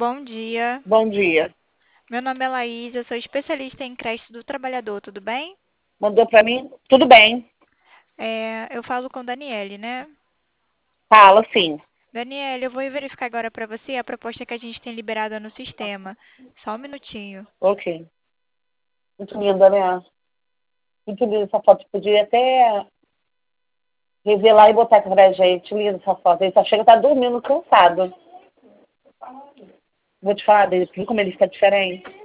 bom dia. Bom dia. Meu nome é Laís, eu sou especialista em creche do trabalhador, tudo bem? Mandou para mim? Tudo bem. Eu falo com Daniele, né? Fala, sim. Daniele, eu vou verificar agora para você a proposta que a gente tem liberada no sistema. Só um minutinho. Ok. Muito linda, né? Muito linda essa foto. Podia até revelar e botar aqui pra gente. Linda essa foto. Ele só chega a estar dormindo cansado. Vou te falar dele, viu como ele fica diferente?